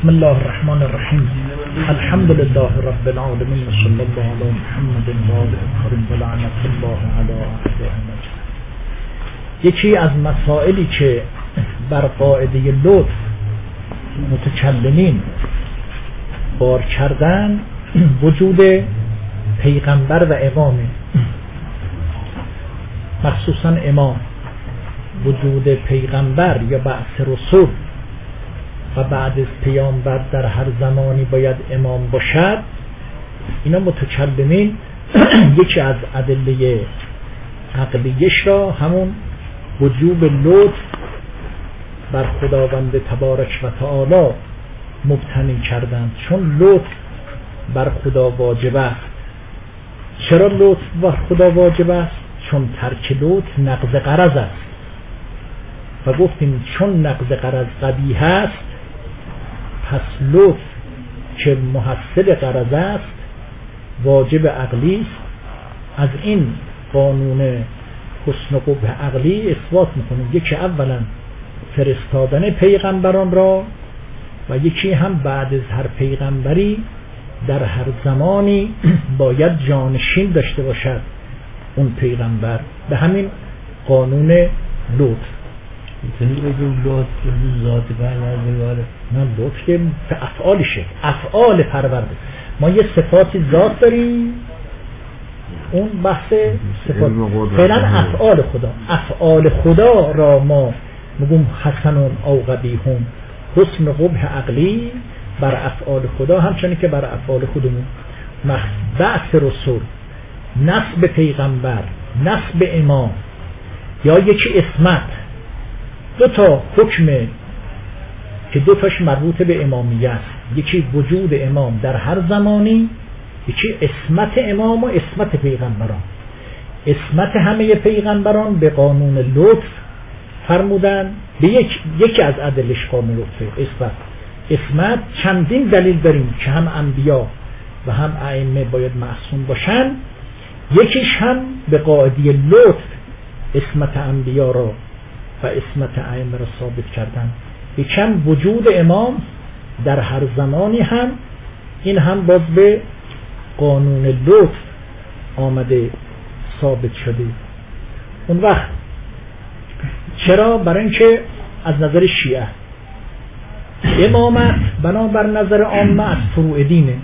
بسم الله الرحمن الرحیم. الحمد لله رب العالمین و صلی الله علی محمد و آله الکرام و لعنت الله علی اعدائهم. یکی از مسائلی که بر قاعده لطف متکلمین بار کردن وجود پیغمبر و امامه، مخصوصا امام. وجود پیغمبر یا بعث رسول و بعد از پیامبر در هر زمانی باید امام باشد. اینا متکلمین یکی از ادله عقلیش را همون وجوب لطف بر خداوند تبارک و تعالی مبتنی کردند، چون لطف بر خدا واجب است. چرا لطف بر خدا واجب است؟ چون ترک لطف نقض غرض است و گفتیم چون نقض غرض قبیح است، پس لطف که محصل غرض است واجب عقلی است. از این قانون حسن و قبح عقلی اثبات میکنیم، یکی اولا فرستادن پیغمبران را و یکی هم بعد از هر پیغمبری در هر زمانی باید جانشین داشته باشد اون پیغمبر، به همین قانون لطف. میتونی بگیم لطف ذات پروردگاره؟ نه، لطف که افعالشه، افعال پرورده. ما یه صفاتی ذات داریم، اون بحث صفات، فعلا افعال خدا. افعال خدا را ما میگم حسنون او قبیحون، حسن و قبح عقلی بر افعال خدا، همچنین که بر افعال خودمون. بعث رسول، نصب پیغمبر، نصب امام، یا یکی اسمت، دو تا حکم که دو تاش مربوط به امامیت است. یکی وجود امام در هر زمانی، یکی اسمت امام و اسمت پیغمبران. اسمت همه پیغمبران به قانون لطف فرمودن، به یکی از ادلش قانون لطف. اسمت چندین دلیل داریم که هم انبیا و هم ائمه باید معصوم باشن. یکیش هم به قاعده لطف اسمت انبیا را و اسمت ائمه را ثابت کردن. یکم وجود امام در هر زمانی هم، این هم باز به قانون لطف آمده ثابت شده. اون وقت چرا؟ برای اینکه از نظر شیعه امامت بنابر نظر عامه از فروع دینه.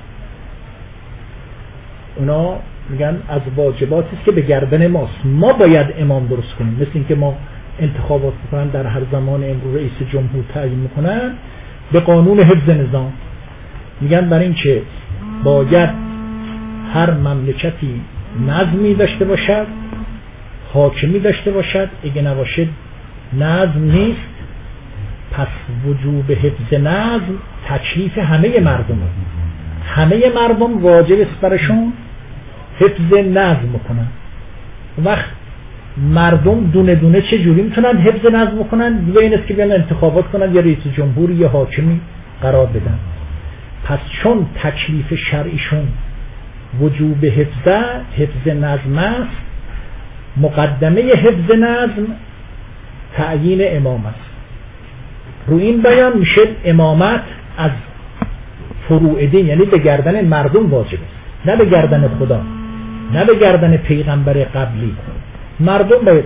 اونا میگن از واجباتی است که به گردن ماست، ما باید امام درست کنیم. مثل اینکه ما انتخابات میکنن در هر زمان امروز رئیس جمهور تعیین میکنن به قانون حفظ نظام. میگن برای اینکه باید هر مملکتی نظمی داشته باشد، حاکمی داشته باشد، اگه نباشد نظم نیست. پس وجوب حفظ نظم تکلیف همه مردمه. همه مردم واجب است برشون حفظ نظم کنن. وقت مردم دونه دونه چه جوری میتونن حفظ نظم کنن؟ دیگه این است که بیان انتخابات کنن یا رئیس جمهوری یا حاکمی قرار بدن. پس چون تکلیف شرعیشون وجوب حفظ نظم است، مقدمه حفظ نظم تعیین امام است. رو این بیان میشه امامت از فروع دین، یعنی به گردن مردم واجب است، نه به گردن خدا، نه به گردن پیغمبر قبلی. مردم باید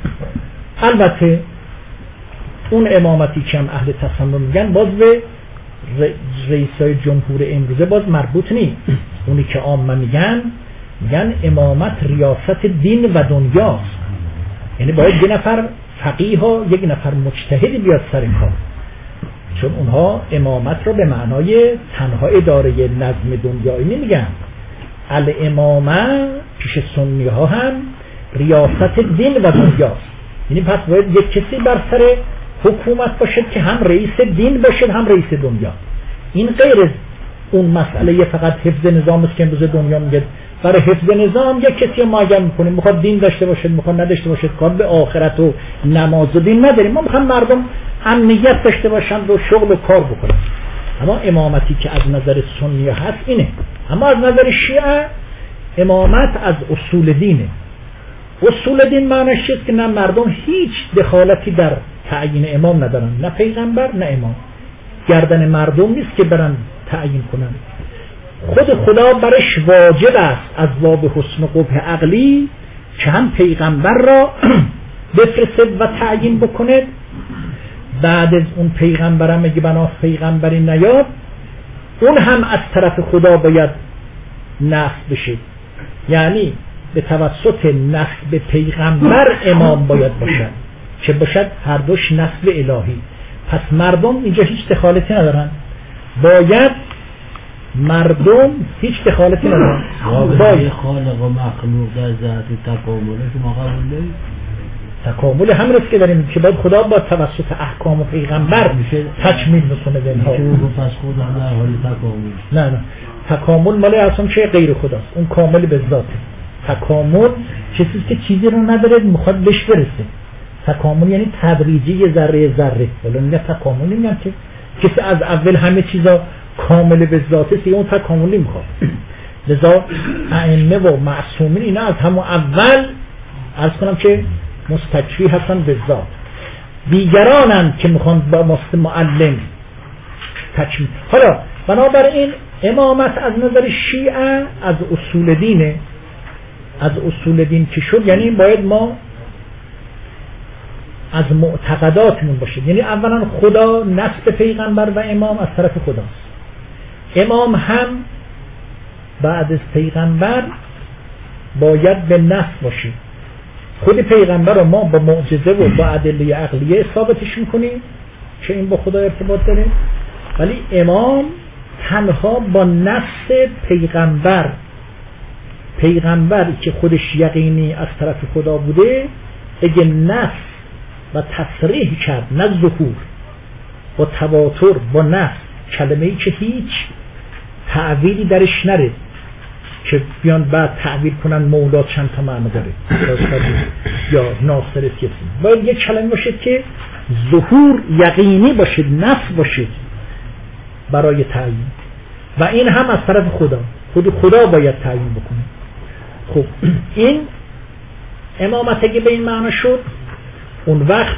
البته اون امامتی که هم اهل تصنع میگن باز به رئیسای جمهور امروزه باز مربوط نیست. اونی که عامه میگن امامت ریاست دین و دنیاست، یعنی باید یه نفر فقیه ها، یک نفر مجتهدی بیاد سر کار، چون اونها امامت رو به معنای تنها اداره نظم دنیایی نمیگن. الامامه پیش سنی ها هم ریاست دین و دنیاست، یعنی پس باید یک کسی بر سر حکومت باشد که هم رئیس دین باشد هم رئیس دنیا. این غیر از اون مسئله فقط حفظ نظام است که امروز دنیا میگه برای حفظ نظام یک کسی معین میکنه، میخواد دین داشته باشد میخواد نداشته باشد، کار به آخرت و نماز و دین نداریم. ما میخوام مردم امنیت داشته باشن و شغل و کار بکنن. اما امامتی که از نظر سنی هست اینه. اما از نظر شیعه امامت از اصول دینه. اصول دین معنیش چیست؟ که نه مردم هیچ دخالتی در تعیین امام ندارن، نه پیغمبر نه امام. گردن مردم نیست که برن تعیین کنن. خود خدا برش واجب است از باب حسن و قبح عقلی که هم پیغمبر را بفرستد و تعیین بکند، بعد از اون پیغمبرم اگه بناس پیغمبری نیاد اون هم از طرف خدا باید نصب بشه، یعنی به توسط نصب پیغمبر امام باید باشد که باشد هر دوش نصب الهی. پس مردم اینجا هیچ دخالتی ندارن، باید مردم هیچ دخالتی ندارن. باید خالق و مخلوق در ذات تکامله شما قبول دارید؟ تکامل هم رفت که داریم که باید خدا با توسط احکام و پیغمبر تکمیل بکنه دنها. پس خدا در حال تکامل؟ نه تکامل مال اصلا چه غیر خداست، اون کامل به ذاته. تکامل چیزی که چیزی رو نداره میخواد بهش برسه. تکامل یعنی تدریجی یه ذره ذره. ولی نه تکامل نمیگم که کسی از اول همه چیزا کامل به ذاته، اون تکامل نمیخواد. لذا ائمه و معصومین اینا از همون اول عرض کنم که مستکفی هستن به ذات. دیگرانن که میخوان با مست معلم تکمیل. حالا بنابراین امامت از نظر شیعه از اصول دینه، از اصول دین که شد، یعنی باید ما از معتقداتمون باشه. یعنی اولا خدا نسب پیغمبر و امام از طرف خداست، امام هم بعد از پیغمبر باید به نسب باشه. خود پیغمبر رو ما با معجزه و با ادله عقلیه ثابتش میکنیم که این با خدا ارتباط داره، ولی امام تنها با نفس پیغمبر که خودش یقینی از طرف خدا بوده، اگه نفس و تصریح کرد، نه ظهور، با تواتر، با نفس، کلمه‌ای که هیچ تعویلی درش نره که بیان بعد تعبیر کنن مولا چند تا معنی داره یا ناصر کسی. باید یک کلمه باشه که ظهور یقینی باشه، نفس باشه برای تعیین، و این هم از طرف خدا، خود خدا باید تعیین بکنه. خب این امامت اگه به این معنی شد، اون وقت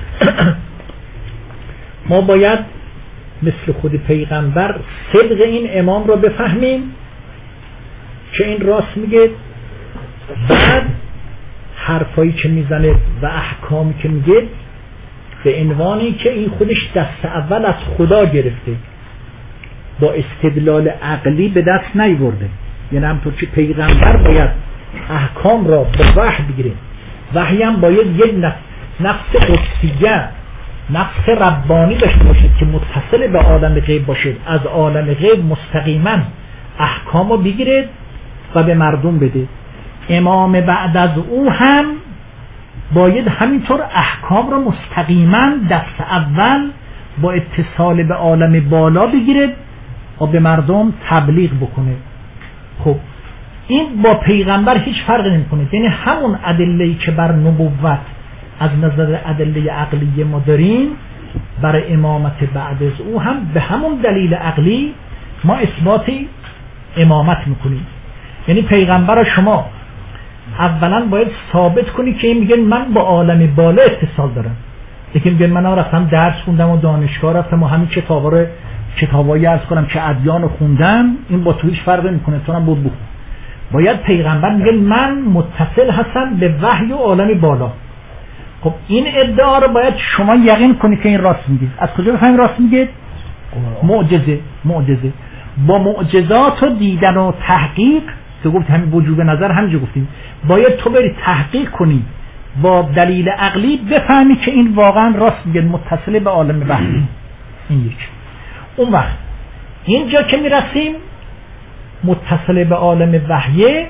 ما باید مثل خود پیغمبر صدق این امام رو بفهمیم که این راست میگه، بعد حرفایی که میزنه و احکامی که میگه به عنوانی که این خودش دست اول از خدا گرفته، با استدلال عقلی به دست نیورده. یعنی همطور که پیغمبر باید احکام را به وحی بگیره، وحی هم باید یک نفس قدسیه، نفس ربانی داشته باشد که متصل به عالم غیب باشد، از عالم غیب مستقیما احکام رو بگیره و به مردم بده. امام بعد از او هم باید همینطور احکام رو مستقیما دست اول با اتصال به عالم بالا بگیره و به مردم تبلیغ بکنه. خب این با پیغمبر هیچ فرقی نمیکنه، یعنی همون ادله‌ای که بر نبوت از نظر ادله عقلی ما داریم برای امامت بعد از او هم به همون دلیل عقلی ما اثبات امامت میکنیم. یعنی پیغمبر رو شما اولا باید ثابت کنی که میگن من با عالم بالا اتصال دارم، یکی میگن من رفتم درس خوندم و دانشگاه رفتم و همین کتابایی عرض کنم که ادیان خوندم، این با تو هیچ فرقی نمیکنه، تو هم بود بخون. باید پیغمبر میگه من متصل هستم به وحی و عالم بالا. خب این ادعا رو باید شما یقین کنی که این راست میگه. از کجا بفهمیم راست میگه؟ معجزه با معجزات و دیدن و تحقیق که گفت همین وجوب نظر همینجا گفتیم، باید تو بری تحقیق کنی با دلیل عقلی بفهمی که این واقعا راست میگه، متصل به عالم وحی. این یک. اون وقت اینجا که میرسیم متصل به عالم وحی،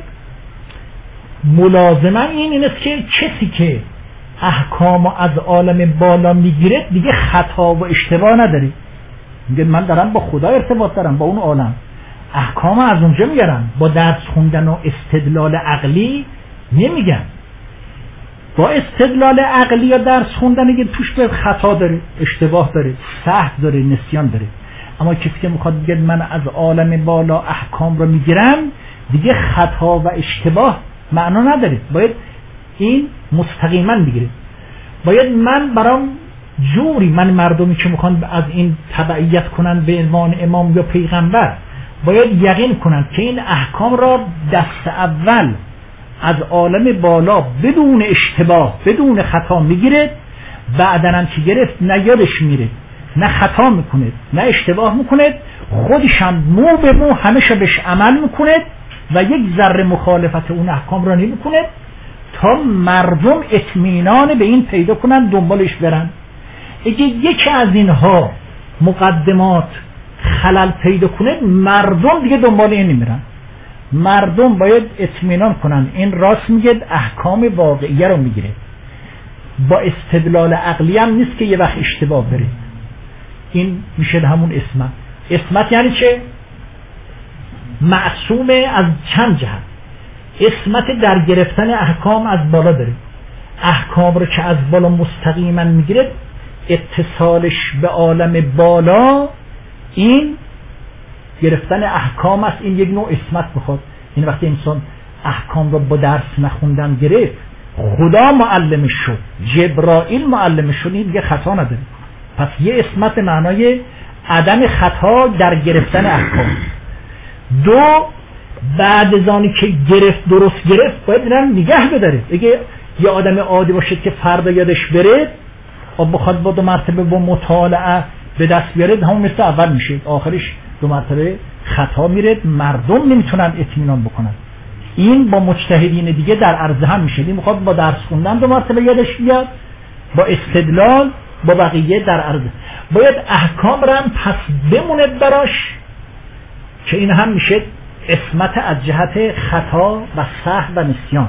ملازمه این است که کسی که احکام از عالم بالا میگیره دیگه خطا و اشتباه نداره. میگه من دارم با خدا ارتباط دارم، با اون عالم احکام از اونجا میگیرم، با درس خوندن و استدلال عقلی نمیگم. با استدلال عقلی یا درس خوندن دیگه توش به خطا داره، اشتباه داره، سهو داره، نسیان داره. اما کسی که میخواد بگه من از عالم بالا احکام رو میگیرم دیگه خطا و اشتباه معنا نداره، باید این مستقیما بگیره. باید من برام جوری من مردمی که میخوان از این تبعیت کنن به عنوان امام یا پیغمبر باید یقین کنن که این احکام را دست اول از عالم بالا بدون اشتباه بدون خطا میگیره، بعدن هم که گرفت نه یادش میره نه خطا میکنه نه اشتباه میکنه، خودش هم مو به مو همیشه بهش عمل میکنه و یک ذره مخالفت اون احکام را نمیکنه تا مردم اطمینان به این پیدا کنن دنبالش برن. اگه یکی از اینها مقدمات خلل پیدا کنه مردم دیگه دنبال این نمیرن. مردم باید اطمینان کنن این راست میگه، احکام واقعیه رو میگیره، با استدلال عقلی هم نیست که یه وقت اشتباه بره. این میشه همون اسمت. اسمت یعنی چه؟ معصومه از چند جهت. اسمت در گرفتن احکام از بالا داره، احکام رو که از بالا مستقیما میگیره اتصالش به عالم بالا این گرفتن احکام است. این یک نوع اسمت بخواد. این وقتی انسان احکام رو با درس نخوندن گرفت، خدا معلمش شد، جبرائیل معلمش شد، این دیگه خطا نداره. پس یه اسمت معنای عدم خطا در گرفتن احکام. دو، بعد از آنی که درست گرفت باید اینم نگه بداره. اگه یه آدم عادی باشه که فردا یادش بره و بخواد با 2 مرتبه با مطالعه به دست بیاره، همون مثل اول میشه، آخرش 2 مرتبه خطا میره، مردم نمیتونن اطمینان بکنن. این با مجتهدین دیگه در عرض هم میشه. این میخواد با درس خوندن 2 مرتبه یادش بیاد، با استدلال با بقیه در عرض. باید احکام را هم پس بمونه براش که این هم میشه اسمت از جهت خطا و سهو و نسیان.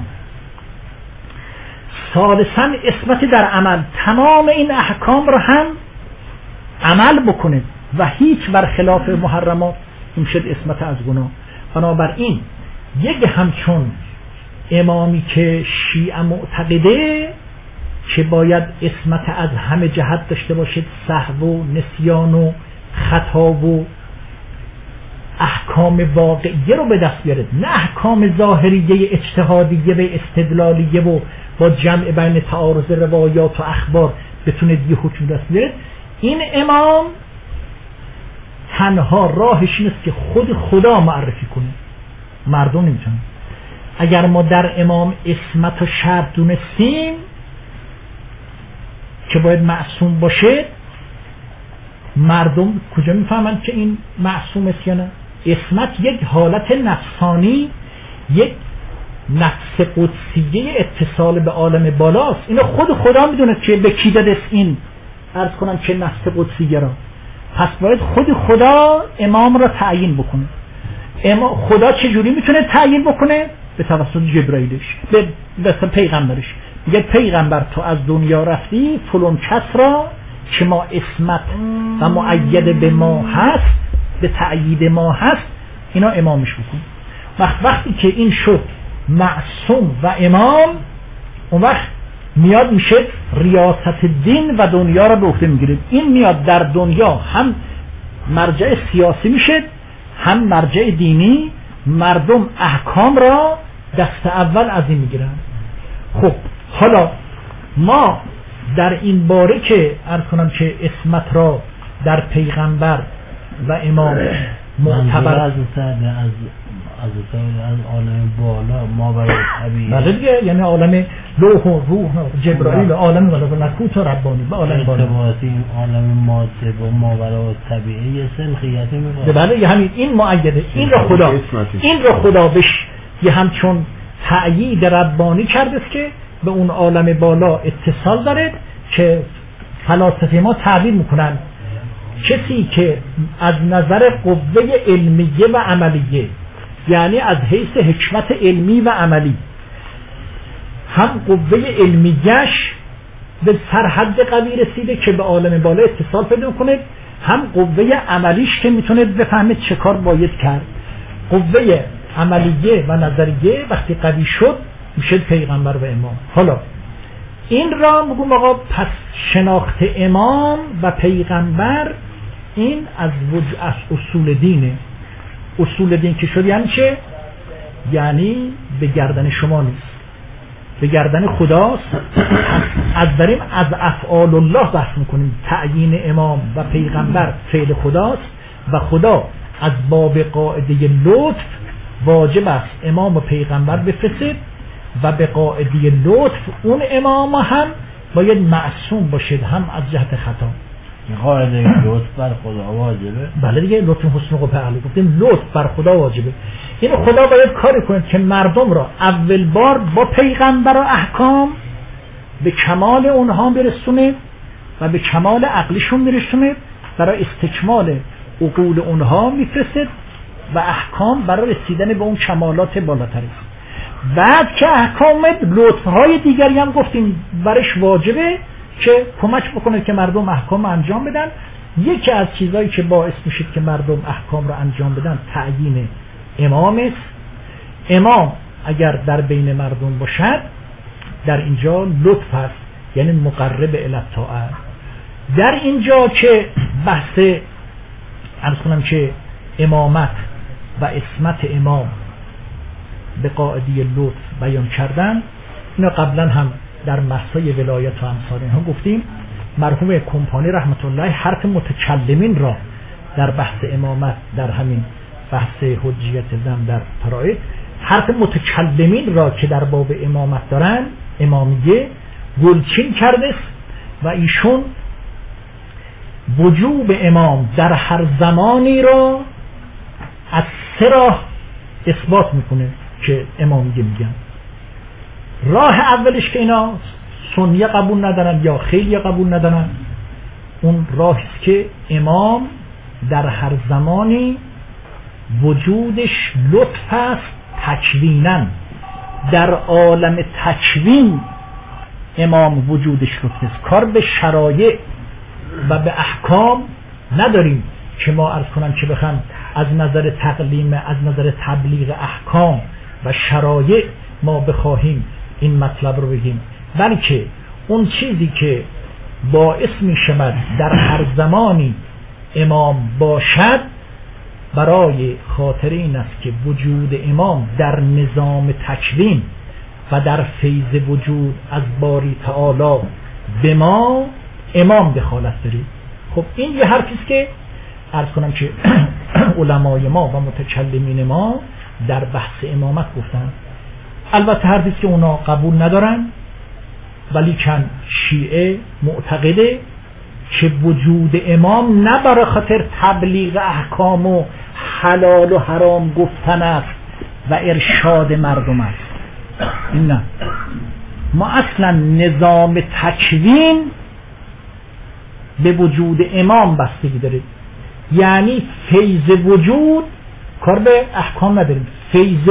ثالثاً اسمت در عمل، تمام این احکام را هم عمل بکنه و هیچ برخلاف محرمات، این شد اسمت از گناه. بنابراین یک همچون امامی که شیعه معتقده که باید اسمت از همه جهت داشته باشد، سهو و نسیان و خطا و احکام واقعیه رو به دست بیارد، نه احکام ظاهریه اجتهادیه و استدلالیه و با جمع بین تعارض روایات و اخبار بتونه یه حکم دست بیارد. این امام تنها راهش نیست که خود خدا معرفی کنه، مردم نمیتونن. اگر ما در امام اسمت و شرط دونستیم که باید معصوم باشه، مردم کجا میفهمن که این معصوم است یا نه؟ اسمت یک حالت نفسانی، یک نفس قدسیه اتصال به عالم بالاست. اینو خود خدا میدونه که به کی داده این عرض کنم که نفس قدسیه را. پس باید خود خدا امام را تعیین بکنه. خدا چجوری میتونه تعیین بکنه؟ به توسط جبرائیلش، به پیغمبرش. میگه پیغمبر تو از دنیا رفتی، فلان کس را که ما اسمت و مؤید به ما هست، به تأیید ما هست، اینا امامش بکن. وقتی که این شد معصوم و امام، اون وقت میاد میشه ریاست دین و دنیا را به عهده میگیره. این میاد در دنیا هم مرجع سیاسی میشه، هم مرجع دینی. مردم احکام را دست اول از این میگیرن. خب حالا ما در این باره که عرض کنم که اسمت را در پیغمبر و امام معتبر از عالم بالا ما برای طبیعی، بله دیگه، یعنی عالم لوح و روح و جبرائیل، عالم ملکوت و ربانی و عالم بالا. این عالم ماده و ما برای طبیعی یه سلخیتی میکنه. بله همین، این معیده، این را خدا بهش یه همچون تأیید ربانی کرده است که به اون عالم بالا اتصال داره، که فلاسفه ما تعبیر میکنن کسی که از نظر قوه علمیه و عملیه، یعنی از حیث حکمت علمی و عملی، هم قوه علمیش به سرحد قوی رسیده که به عالم بالا اتصال پیدا کنه، هم قوه عملیش که میتونه بفهمه چه کار باید کرد. قوه عملیه و نظریه وقتی قوی شد میشه پیغمبر و امام. حالا این را میگم آقا پس شناخت امام و پیغمبر این از اصول دینه. اصول دین که شد یعنی چه؟ یعنی به گردن شما نیست. به گردن خداست. از داریم از افعال الله بحث میکنیم. تعیین امام و پیغمبر فعل خداست و خدا از باب قاعده لطف واجب است امام و پیغمبر بفرسته و به قاعده لطف اون امام هم باید معصوم باشد هم از جهت خطا. قاعده لطف بر خدا واجبه. بله دیگه، لطف حسن و قبول گفتیم لطف بر خدا واجبه. یعنی خدا باید کاری کنه که مردم را اول بار با پیغمبر و احکام به کمال اونها برسونه و به کمال عقلشون برسونه، برای استکمال عقول اونها میفرسته و احکام برای رسیدن به اون کمالات بالاتر است. بعد که احکام لطفهای دیگری هم گفتیم برش واجبه که کمک بکنه که مردم احکام انجام بدن. یکی از چیزایی که باعث میشه که مردم احکام رو انجام بدن تعیین امام است. امام اگر در بین مردم باشد در اینجا لطف است، یعنی مقرب الی الطاعه. در اینجا که بحث عرض کنم که امامت و عصمت امام به قاعده لطف بیان کردن، اینا قبلا هم در بحث‌های ولایت و امثال اینها گفتیم. مرحوم کمپانی رحمت الله حرف متکلمین را در بحث امامت در همین بحث حجیت زم در فرائض، حرف متکلمین را که در باب امامت دارن، امامیه، گلچین کرده و ایشون وجوب امام در هر زمانی را از سه راه اثبات میکنه که امامیه میگن. راه اولش که اینا سنیه قبول ندارن یا خیلی قبول ندارن، اون راهی است که امام در هر زمانی وجودش لطف است تکویناً. در عالم تکوین امام وجودش لطف است، کار به شرایع و به احکام نداریم که ما عرض کنم که بخوام از نظر تقلیم، از نظر تبلیغ احکام و شرایع ما بخواهیم این مطلب رو بگیم، بلکه اون چیزی که باعث می شود در هر زمانی امام باشد برای خاطر این است که وجود امام در نظام تکوین و در فیض وجود از باری تعالی به ما امام دخالت دارید. خب این یه حرفی است که عرض کنم که علمای ما و متکلمین ما در بحث امامت گفتن. البته حرفی است که اونا قبول ندارن، ولی کن شیعه معتقده که وجود امام نه برای خاطر تبلیغ احکام و حلال و حرام گفتن است و ارشاد مردم است. این نه، ما اصلا نظام تکوین به وجود امام بستگی داره. یعنی فیض وجود کار به احکام نداریم، فیض